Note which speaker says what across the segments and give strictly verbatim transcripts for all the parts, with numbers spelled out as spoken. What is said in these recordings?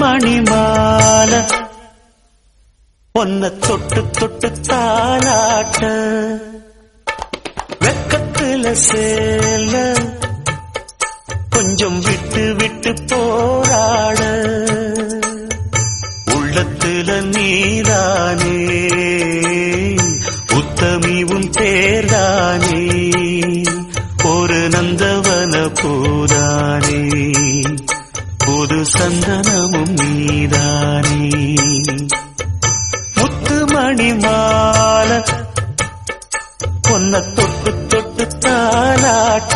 Speaker 1: மணி மாலை பொன்ன தொட்டு தொட்டு தாலாட்ட வெக்கத்துல சேல கொஞ்சம் விட்டு விட்டு போராட உள்ளத்துல நீதானே உத்தமி உன் பேர்தானே ஒரு நந்தவன பூதானே புது சந்தனமும் நீதானே முத்துமணி மாலை பொன்ன தொட்டு தொட்டு தாலாட்ட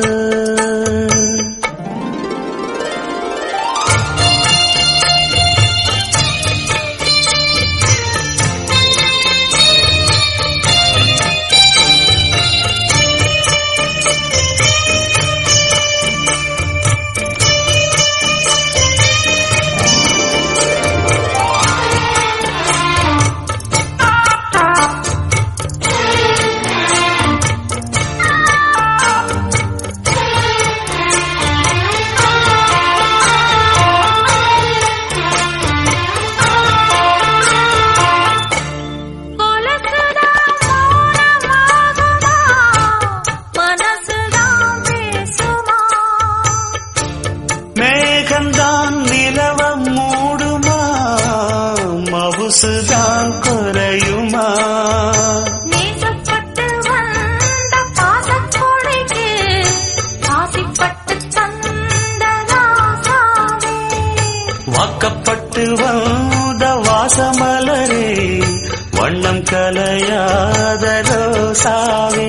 Speaker 1: மேகந்தான் நிலவம் மூடுமா மவுசுதான் குறையுமா
Speaker 2: நேசப்பட்டு வந்த பாசக்கொடைக்கு ஆசைப்பட்டு தந்த ராசாவே
Speaker 1: வாக்கப்பட்டு வந்த வாசமலரே வண்ணம் கலையாத ரோசாவே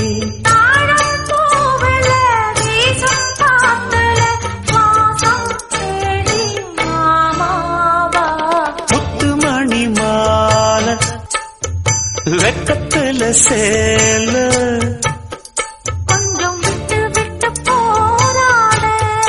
Speaker 1: வெக்கத்துல சேல
Speaker 2: கொஞ்சம் விட்டு விட்டு போராட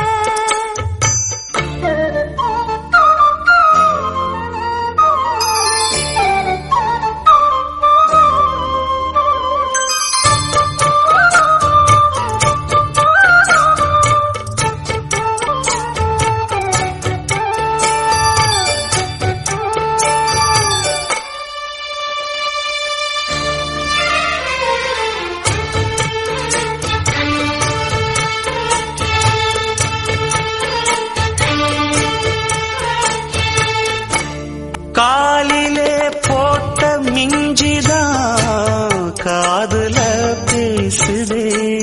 Speaker 1: காலிலே போட்ட மிஞ்சிதான் காதுல பேசுதே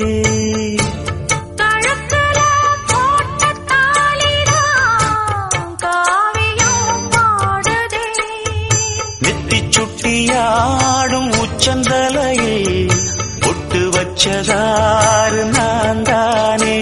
Speaker 2: கழுத்துல போட்ட தாலிதான் காவியம் பாடுதே
Speaker 1: நெத்தி சுட்டியாடும் உச்சந்தலையில் ஒட்டு வச்சதாறு நான் தானே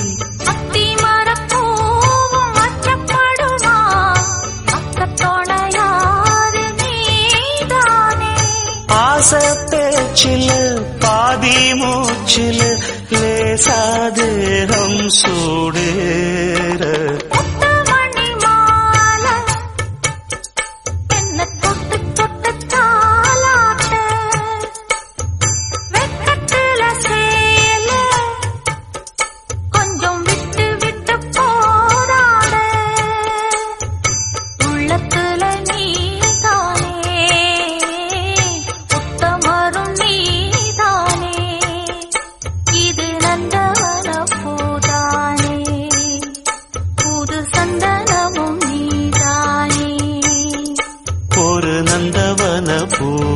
Speaker 1: பேச்சில் பாதி மூச்சில் லேசாதேகம் சூடேற
Speaker 2: முத்துமணி மாலை என்ன தொட்டு தொட்டு தாலாட்ட வெக்கத்துல சேல கொஞ்சம் விட்டு விட்டு போராட உள்ளத்துல நீதானே உத்தமரும் நீதானே இது நந்தவன பூதானே புது சந்தனமும் நீதானே
Speaker 1: ஒரு நந்தவன பூ